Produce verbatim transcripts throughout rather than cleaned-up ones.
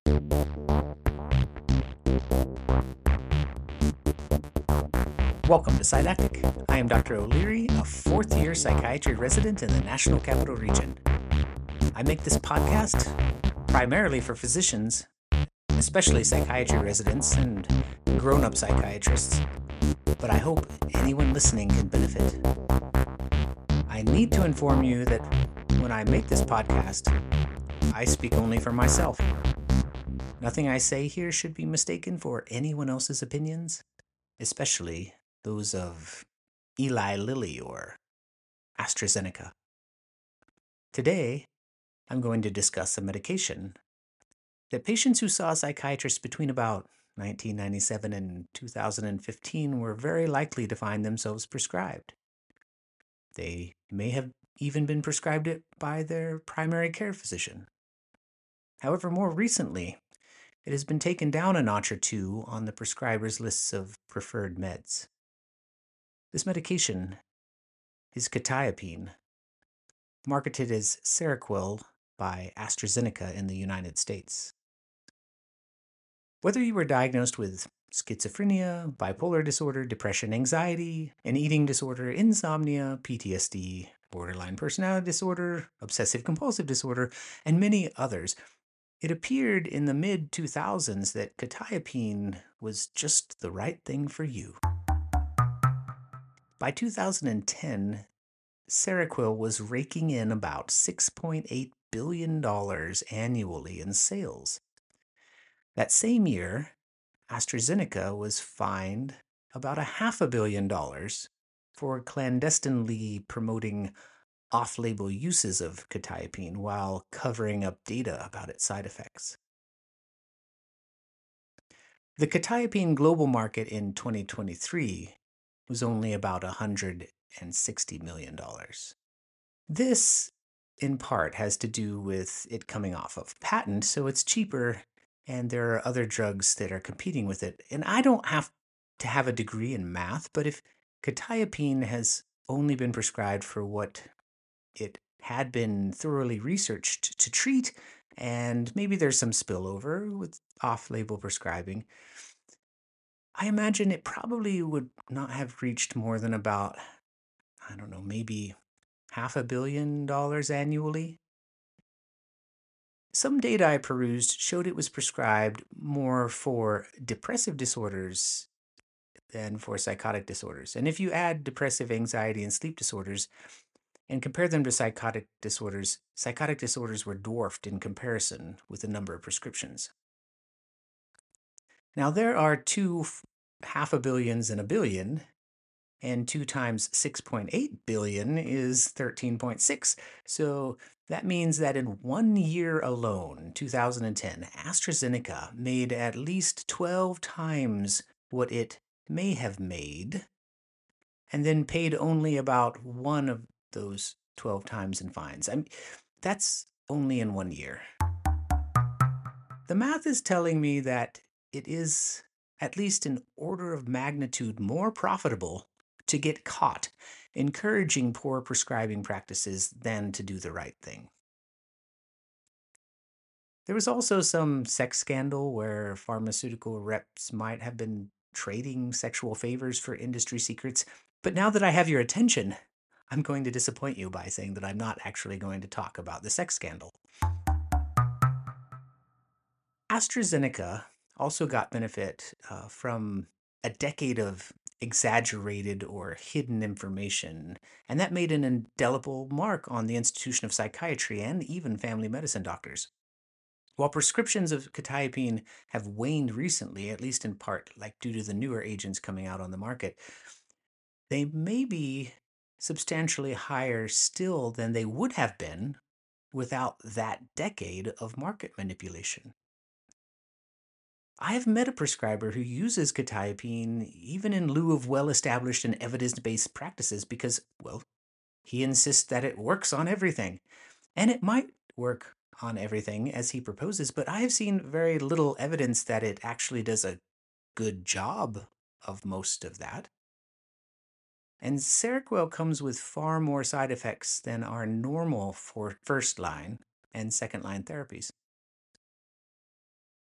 Welcome to Psydactic. I am Doctor O'Leary, a fourth-year psychiatry resident in the National Capital Region. I make this podcast primarily for physicians, especially psychiatry residents and grown-up psychiatrists, but I hope anyone listening can benefit. I need to inform you that when I make this podcast, I speak only for myself. Nothing I say here should be mistaken for anyone else's opinions, especially those of Eli Lilly or AstraZeneca. Today, I'm going to discuss a medication that patients who saw psychiatrists between about nineteen ninety-seven and two thousand fifteen were very likely to find themselves prescribed. They may have even been prescribed it by their primary care physician. However, more recently, it has been taken down a notch or two on the prescribers' lists of preferred meds. This medication is quetiapine, marketed as Seroquel by AstraZeneca in the United States. Whether you were diagnosed with schizophrenia, bipolar disorder, depression, anxiety, an eating disorder, insomnia, P T S D, borderline personality disorder, obsessive-compulsive disorder, and many others, it appeared in the mid two thousands that quetiapine was just the right thing for you. By two thousand ten, Seroquel was raking in about six point eight billion dollars annually in sales. That same year, AstraZeneca was fined about a half a billion dollars for clandestinely promoting off-label uses of quetiapine while covering up data about its side effects. The quetiapine global market in twenty twenty-three was only about one hundred sixty million dollars. This, in part, has to do with it coming off of patent, so it's cheaper, and there are other drugs that are competing with it. And I don't have to have a degree in math, but if quetiapine has only been prescribed for what it had been thoroughly researched to treat, and maybe there's some spillover with off-label prescribing, I imagine it probably would not have reached more than about, I don't know, maybe half a billion dollars annually. Some data I perused showed it was prescribed more for depressive disorders than for psychotic disorders. And if you add depressive, anxiety, and sleep disorders and compare them to psychotic disorders, psychotic disorders were dwarfed in comparison with the number of prescriptions. Now, there are two half a billions and a billion, and two times six point eight billion is thirteen point six. So that means that in one year alone, two thousand ten, AstraZeneca made at least twelve times what it may have made, and then paid only about one of those twelve times in fines. I mean, that's only in one year. The math is telling me that it is at least an order of magnitude more profitable to get caught encouraging poor prescribing practices than to do the right thing. There was also some sex scandal where pharmaceutical reps might have been trading sexual favors for industry secrets, but now that I have your attention, I'm going to disappoint you by saying that I'm not actually going to talk about the sex scandal. AstraZeneca also got benefit uh, from a decade of exaggerated or hidden information, and that made an indelible mark on the institution of psychiatry and even family medicine doctors. While prescriptions of quetiapine have waned recently, at least in part, like due to the newer agents coming out on the market, they may be substantially higher still than they would have been without that decade of market manipulation. I have met a prescriber who uses quetiapine even in lieu of well-established and evidence-based practices because, well, he insists that it works on everything. And it might work on everything as he proposes, but I have seen very little evidence that it actually does a good job of most of that. And Seroquel comes with far more side effects than are normal for first-line and second-line therapies.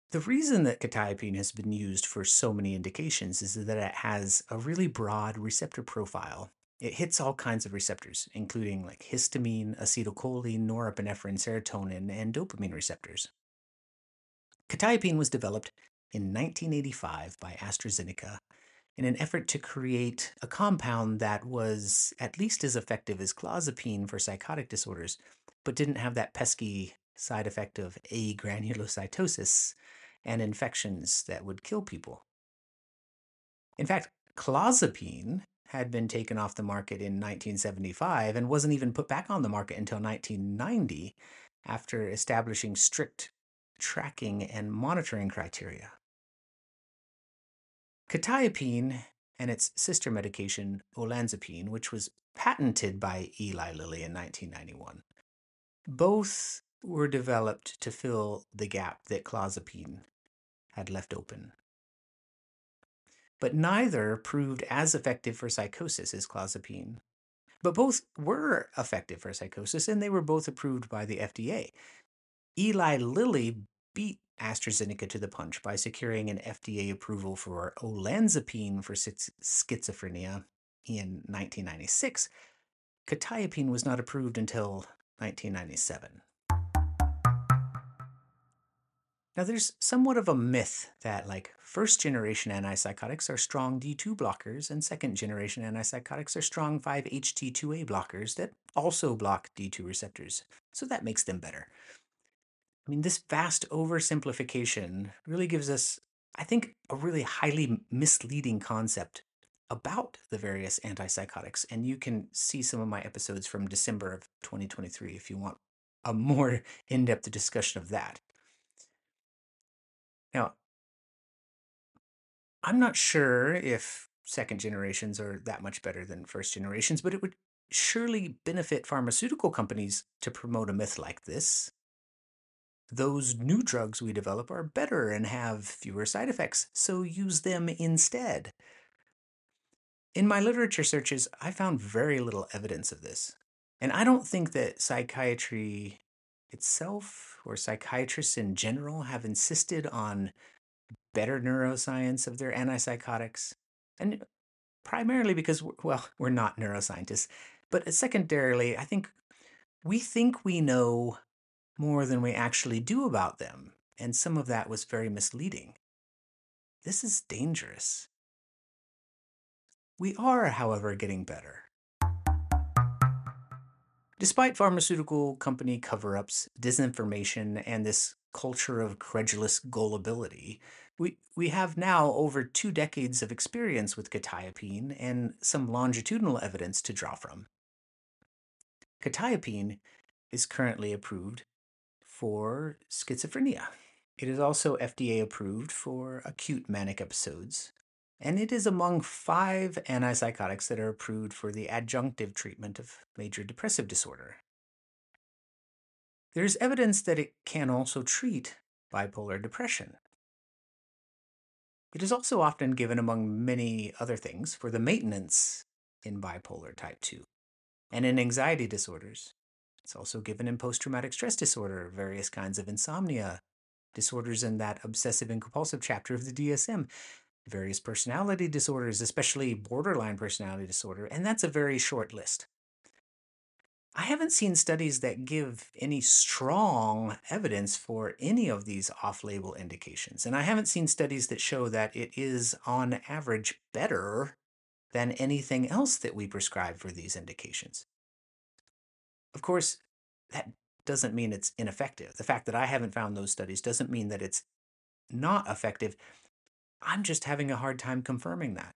The reason that quetiapine has been used for so many indications is that it has a really broad receptor profile. It hits all kinds of receptors, including like histamine, acetylcholine, norepinephrine, serotonin, and dopamine receptors. Quetiapine was developed in nineteen eighty-five by AstraZeneca in an effort to create a compound that was at least as effective as clozapine for psychotic disorders, but didn't have that pesky side effect of agranulocytosis and infections that would kill people. In fact, clozapine had been taken off the market in nineteen seventy-five and wasn't even put back on the market until nineteen ninety after establishing strict tracking and monitoring criteria. Quetiapine and its sister medication, olanzapine, which was patented by Eli Lilly in nineteen ninety-one, both were developed to fill the gap that clozapine had left open. But neither proved as effective for psychosis as clozapine. But both were effective for psychosis, and they were both approved by the F D A. Eli Lilly beat AstraZeneca to the punch by securing an F D A approval for olanzapine for schizophrenia in nineteen ninety-six. Quetiapine was not approved until nineteen ninety-seven. Now, there's somewhat of a myth that, like, first-generation antipsychotics are strong D two blockers, and second-generation antipsychotics are strong five H T two A blockers that also block D two receptors, so that makes them better. I mean, this vast oversimplification really gives us, I think, a really highly misleading concept about the various antipsychotics, and you can see some of my episodes from December of twenty twenty-three if you want a more in-depth discussion of that. Now, I'm not sure if second generations are that much better than first generations, but it would surely benefit pharmaceutical companies to promote a myth like this. Those new drugs we develop are better and have fewer side effects, so use them instead. In my literature searches, I found very little evidence of this. And I don't think that psychiatry itself or psychiatrists in general have insisted on better neuroscience of their antipsychotics. And primarily because, well, we're not neuroscientists. But secondarily, I think we think we know more than we actually do about them. And some of that was very misleading. This is dangerous. We are, however, getting better. Despite pharmaceutical company cover-ups, disinformation, and this culture of credulous gullibility, we, we have now over two decades of experience with quetiapine and some longitudinal evidence to draw from. Quetiapine is currently approved for schizophrenia. It is also F D A approved for acute manic episodes, and it is among five antipsychotics that are approved for the adjunctive treatment of major depressive disorder. There's evidence that it can also treat bipolar depression. It is also often given, among many other things, for the maintenance in bipolar type two and in anxiety disorders. It's also given in post-traumatic stress disorder, various kinds of insomnia, disorders in that obsessive and compulsive chapter of the D S M, various personality disorders, especially borderline personality disorder, and that's a very short list. I haven't seen studies that give any strong evidence for any of these off-label indications, and I haven't seen studies that show that it is, on average, better than anything else that we prescribe for these indications. Of course, that doesn't mean it's ineffective. The fact that I haven't found those studies doesn't mean that it's not effective. I'm just having a hard time confirming that.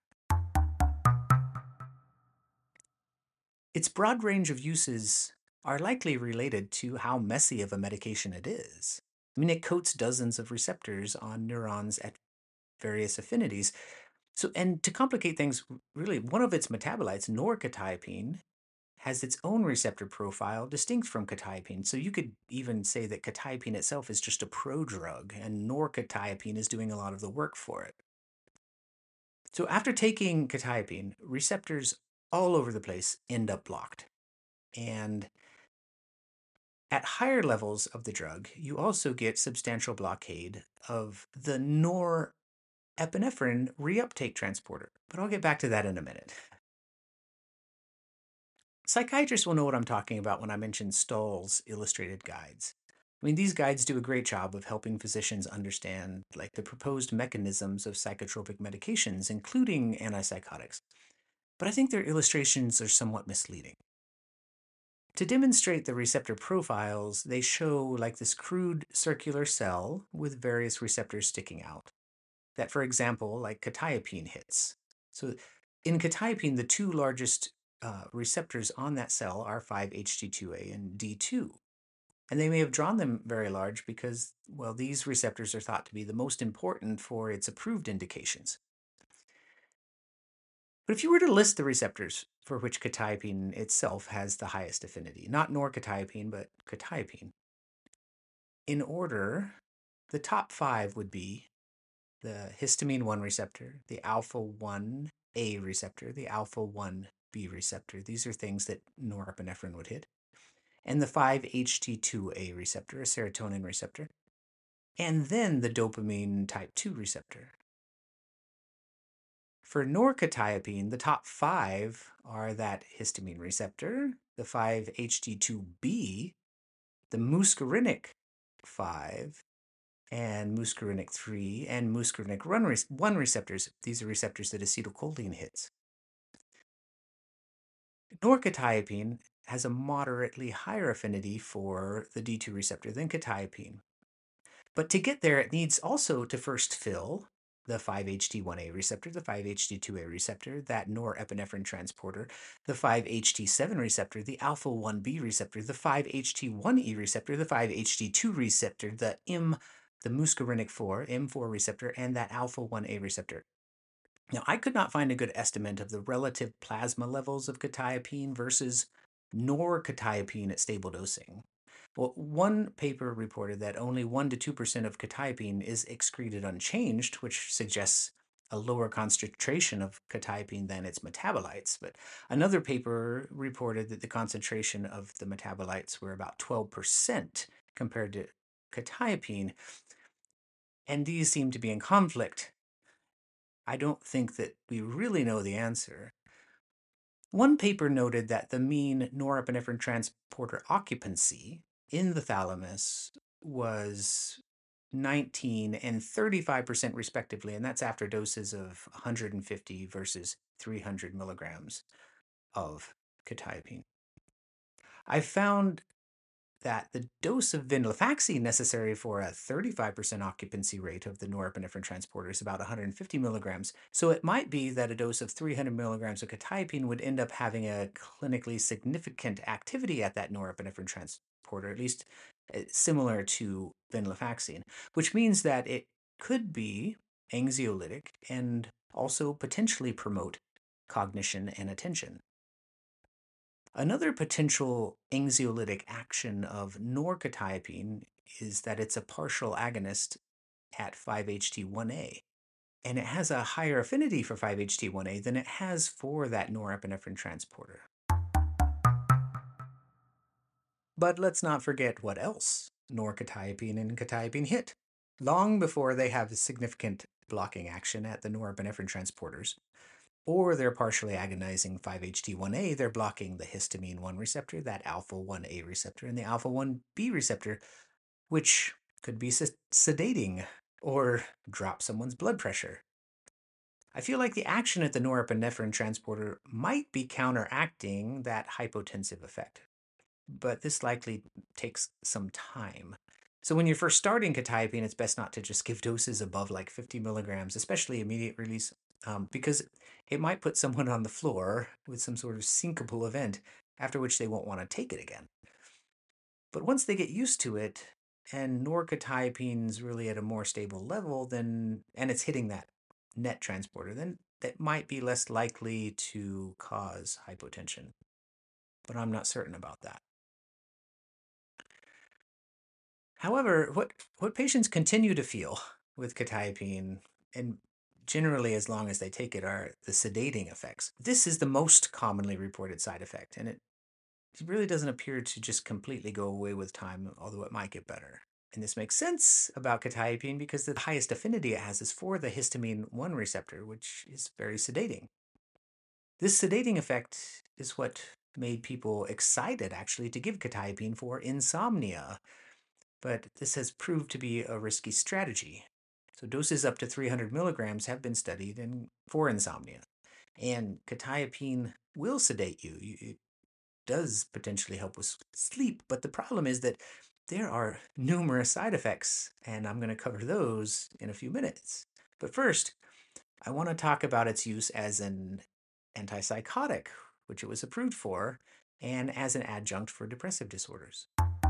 Its broad range of uses are likely related to how messy of a medication it is. I mean, it coats dozens of receptors on neurons at various affinities. So, and to complicate things, really, one of its metabolites, norquetiapine, has its own receptor profile distinct from quetiapine. So you could even say that quetiapine itself is just a prodrug, and norquetiapine is doing a lot of the work for it. So after taking quetiapine, receptors all over the place end up blocked. And At higher levels of the drug, you also get substantial blockade of the norepinephrine reuptake transporter, but I'll get back to that in a minute. Psychiatrists will know what I'm talking about when I mention Stahl's illustrated guides. I mean, these guides do a great job of helping physicians understand like the proposed mechanisms of psychotropic medications, including antipsychotics. But I think their illustrations are somewhat misleading. To demonstrate the receptor profiles, they show like this crude circular cell with various receptors sticking out. That, for example, like quetiapine hits. So in quetiapine, the two largest uh, receptors on that cell are five H T two A and D two. And they may have drawn them very large because, well, these receptors are thought to be the most important for its approved indications. But if you were to list the receptors for which quetiapine itself has the highest affinity, not norquetiapine, but quetiapine, in order, the top five would be the histamine one receptor, the alpha one A receptor, the alpha one B receptor. These are things that norepinephrine would hit. And the five H T two A receptor, a serotonin receptor. And then the dopamine type two receptor. For norquetiapine, the top five are that histamine receptor, the five H T two B, the muscarinic five, and muscarinic three, and muscarinic one receptors. These are receptors that acetylcholine hits. Norquetiapine has a moderately higher affinity for the D two receptor than quetiapine. But to get there, it needs also to first fill the five H T one A receptor, the five H T two A receptor, that norepinephrine transporter, the five H T seven receptor, the alpha one B receptor, the five H T one E receptor, the five H T two receptor, the M, the muscarinic four, M four receptor, and that alpha one A receptor. Now, I could not find a good estimate of the relative plasma levels of quetiapine versus norquetiapine at stable dosing. Well, one paper reported that only one to two percent of quetiapine is excreted unchanged, which suggests a lower concentration of quetiapine than its metabolites. But another paper reported that the concentration of the metabolites were about twelve percent compared to quetiapine, and these seem to be in conflict. I don't think that we really know the answer. One paper noted that the mean norepinephrine transporter occupancy in the thalamus was nineteen and thirty-five percent respectively, and that's after doses of one hundred fifty versus three hundred milligrams of quetiapine. I found that the dose of venlafaxine necessary for a thirty-five percent occupancy rate of the norepinephrine transporter is about one hundred fifty milligrams. So it might be that a dose of three hundred milligrams of quetiapine would end up having a clinically significant activity at that norepinephrine transporter, at least similar to venlafaxine, which means that it could be anxiolytic and also potentially promote cognition and attention. Another potential anxiolytic action of norquetiapine is that it's a partial agonist at five H T one A, and it has a higher affinity for five H T one A than it has for that norepinephrine transporter. But let's not forget what else norquetiapine and quetiapine hit. Long before they have a significant blocking action at the norepinephrine transporters, or they're partially agonizing five H T one A, they're blocking the histamine one receptor, that alpha one A receptor, and the alpha one B receptor, which could be sedating or drop someone's blood pressure. I feel like the action at the norepinephrine transporter might be counteracting that hypotensive effect, but this likely takes some time. So when you're first starting quetiapine, it's best not to just give doses above like fifty milligrams, especially immediate release, um, because it might put someone on the floor with some sort of syncopal event, after which they won't want to take it again. But once they get used to it, and norquetiapine's really at a more stable level, then and it's hitting that net transporter, then that might be less likely to cause hypotension. But I'm not certain about that. However, what, what patients continue to feel with quetiapine, and generally as long as they take it, are the sedating effects. This is the most commonly reported side effect, and it it really doesn't appear to just completely go away with time, although it might get better. And this makes sense about quetiapine because the highest affinity it has is for the histamine one receptor, which is very sedating. This sedating effect is what made people excited, actually, to give quetiapine for insomnia. But this has proved to be a risky strategy. So doses up to three hundred milligrams have been studied in, for insomnia. And quetiapine will sedate you. It does potentially help with sleep, but the problem is that there are numerous side effects, and I'm going to cover those in a few minutes. But first, I want to talk about its use as an antipsychotic, which it was approved for, and as an adjunct for depressive disorders.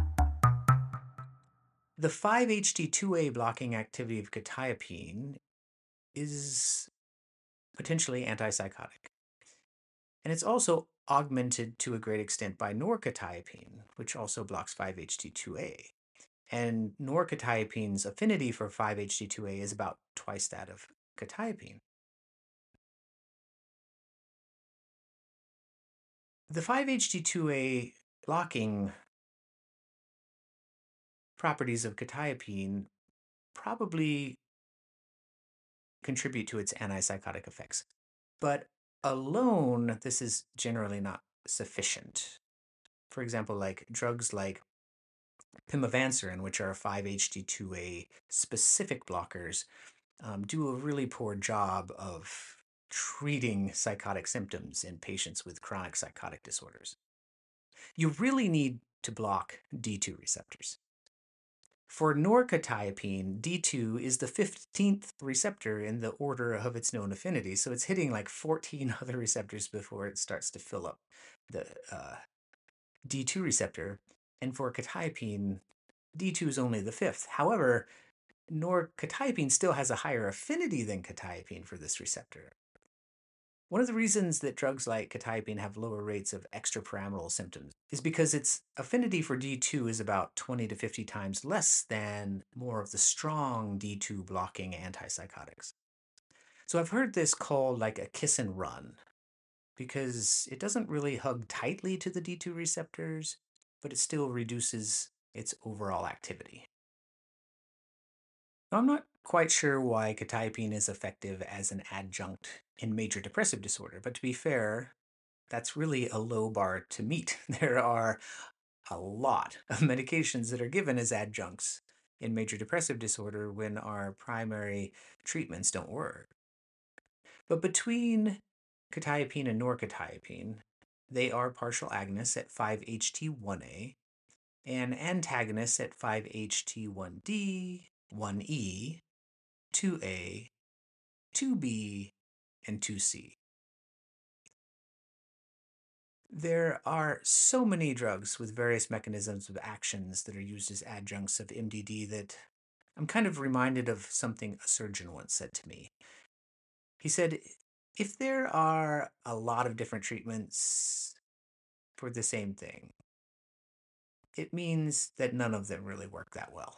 The five H T two A blocking activity of quetiapine is potentially antipsychotic. And it's also augmented to a great extent by norquetiapine, which also blocks five H T two A. And norquetiapine's affinity for five H T two A is about twice that of quetiapine. The five H T two A blocking properties of quetiapine probably contribute to its antipsychotic effects. But alone, this is generally not sufficient. For example, like drugs like pimavanserin, which are five H T two A specific blockers, um, do a really poor job of treating psychotic symptoms in patients with chronic psychotic disorders. You really need to block D two receptors. For norquetiapine, D two is the fifteenth receptor in the order of its known affinity, so it's hitting like fourteen other receptors before it starts to fill up the uh, D two receptor. And for quetiapine, D two is only the fifth. However, norquetiapine still has a higher affinity than quetiapine for this receptor. One of the reasons that drugs like quetiapine have lower rates of extrapyramidal symptoms is because its affinity for D two is about twenty to fifty times less than more of the strong D two blocking antipsychotics. So I've heard this called like a kiss and run because it doesn't really hug tightly to the D two receptors, but it still reduces its overall activity. Now, I'm not quite sure why quetiapine is effective as an adjunct in major depressive disorder, but to be fair, that's really a low bar to meet. There are a lot of medications that are given as adjuncts in major depressive disorder when our primary treatments don't work. But between quetiapine and norquetiapine, they are partial agonists at five H T one A and antagonists at five H T one D, one E, two A, two B, and two C. There are so many drugs with various mechanisms of actions that are used as adjuncts of M D D that I'm kind of reminded of something a surgeon once said to me. He said, if there are a lot of different treatments for the same thing, it means that none of them really work that well.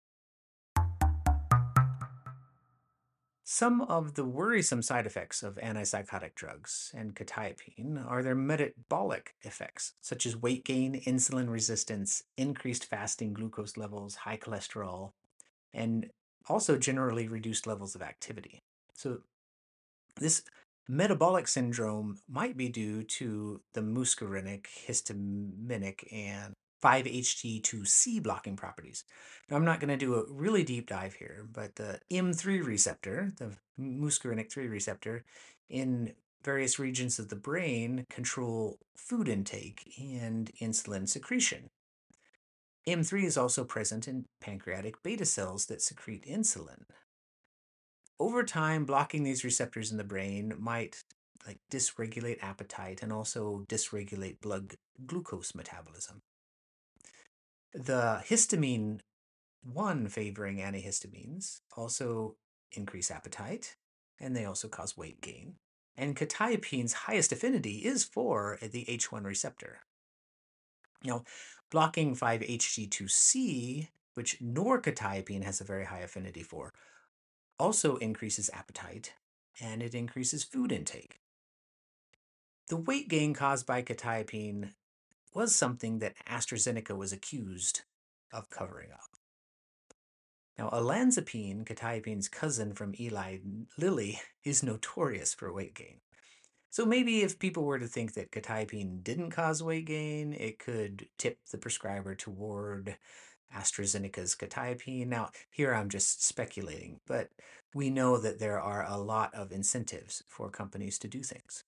Some of the worrisome side effects of antipsychotic drugs and quetiapine are their metabolic effects, such as weight gain, insulin resistance, increased fasting glucose levels, high cholesterol, and also generally reduced levels of activity. So this metabolic syndrome might be due to the muscarinic, histaminic, and five H T two C blocking properties. Now, I'm not going to do a really deep dive here, but the M three receptor, the muscarinic three receptor, in various regions of the brain control food intake and insulin secretion. M three is also present in pancreatic beta cells that secrete insulin. Over time, blocking these receptors in the brain might like dysregulate appetite and also dysregulate blood glucose metabolism. The histamine one favoring antihistamines also increase appetite, and they also cause weight gain. And quetiapine's highest affinity is for the H one receptor. Now, blocking five H T two C, which norquetiapine has a very high affinity for, also increases appetite, and it increases food intake. The weight gain caused by quetiapine was something that AstraZeneca was accused of covering up. Now, olanzapine, quetiapine's cousin from Eli Lilly, is notorious for weight gain. So maybe if people were to think that quetiapine didn't cause weight gain, it could tip the prescriber toward AstraZeneca's quetiapine. Now, here I'm just speculating, but we know that there are a lot of incentives for companies to do things.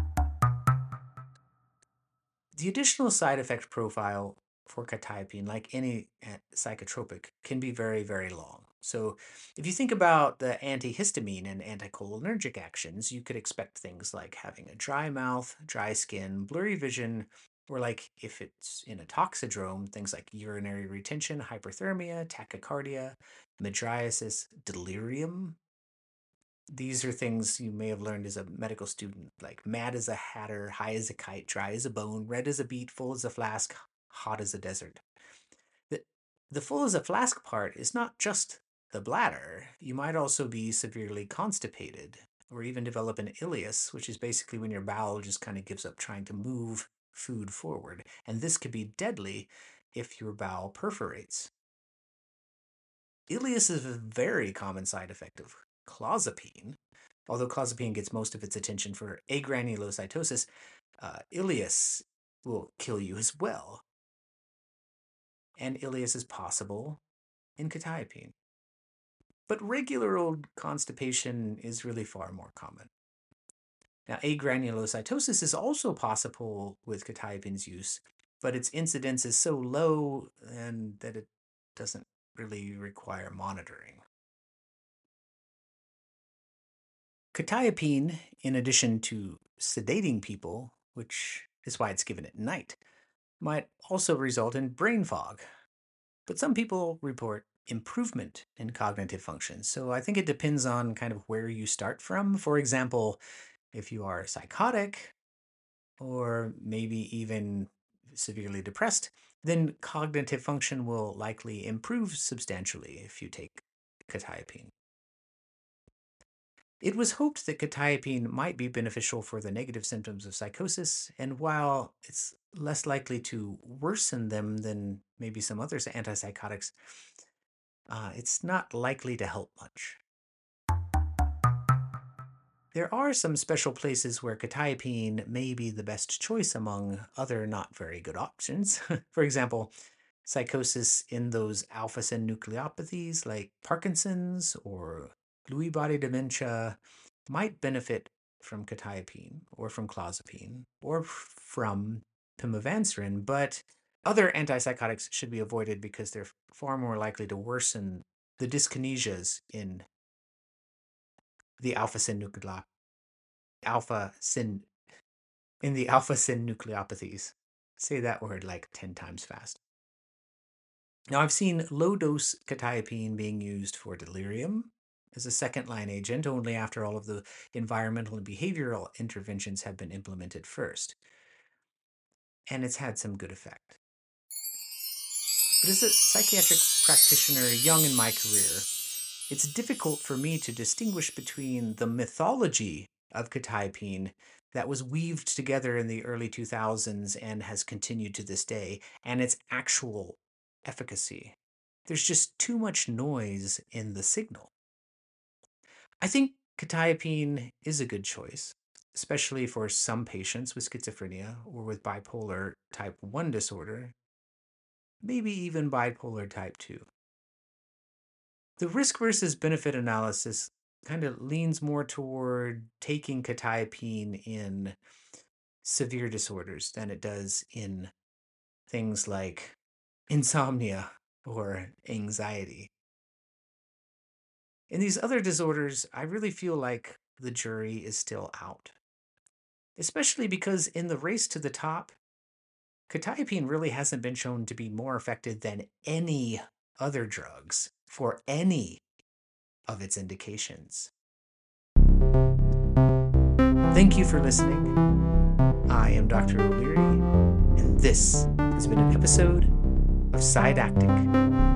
The additional side effect profile for quetiapine, like any psychotropic, can be very, very long. So if you think about the antihistamine and anticholinergic actions, you could expect things like having a dry mouth, dry skin, blurry vision, or like if it's in a toxidrome, things like urinary retention, hyperthermia, tachycardia, mydriasis, delirium. These are things you may have learned as a medical student, like mad as a hatter, high as a kite, dry as a bone, red as a beet, full as a flask, hot as a desert. The, the full as a flask part is not just the bladder. You might also be severely constipated or even develop an ileus, which is basically when your bowel just kind of gives up trying to move food forward. And this could be deadly if your bowel perforates. Ileus is a very common side effect of clozapine. Although clozapine gets most of its attention for agranulocytosis, uh, ileus will kill you as well. And ileus is possible in quetiapine. But regular old constipation is really far more common. Now, agranulocytosis is also possible with quetiapine's use, but its incidence is so low and that it doesn't really require monitoring. Quetiapine, in addition to sedating people, which is why it's given at night, might also result in brain fog. But some people report improvement in cognitive function. So I think it depends on kind of where you start from. For example, if you are psychotic or maybe even severely depressed, then cognitive function will likely improve substantially if you take quetiapine. It was hoped that quetiapine might be beneficial for the negative symptoms of psychosis, and while it's less likely to worsen them than maybe some other antipsychotics, uh, it's not likely to help much. There are some special places where quetiapine may be the best choice among other not very good options. For example, psychosis in those alpha-synucleinopathies like Parkinson's or Lewy body dementia might benefit from quetiapine or from clozapine or from pimavanserin, but other antipsychotics should be avoided because they're far more likely to worsen the dyskinesias in the alpha-synucleinopathies. Alpha syn in the alpha-synucleinopathies. Say that word like ten times fast. Now, I've seen low-dose quetiapine being used for delirium as a second-line agent only after all of the environmental and behavioral interventions have been implemented first. And it's had some good effect. But as a psychiatric practitioner young in my career, it's difficult for me to distinguish between the mythology of quetiapine that was weaved together in the early two thousands and has continued to this day, and its actual efficacy. There's just too much noise in the signal. I think quetiapine is a good choice, especially for some patients with schizophrenia or with bipolar type one disorder, maybe even bipolar type two. The risk versus benefit analysis kind of leans more toward taking quetiapine in severe disorders than it does in things like insomnia or anxiety. In these other disorders, I really feel like the jury is still out, especially because in the race to the top, quetiapine really hasn't been shown to be more effective than any other drugs for any of its indications. Thank you for listening. I am Doctor O'Leary, and this has been an episode of Psydactic.